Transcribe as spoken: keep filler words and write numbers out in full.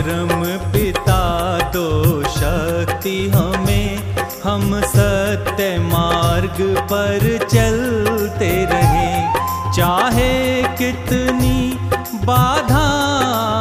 परम पिता दो शक्ति हमें, हम सत्य मार्ग पर चलते रहें। चाहे कितनी बाधा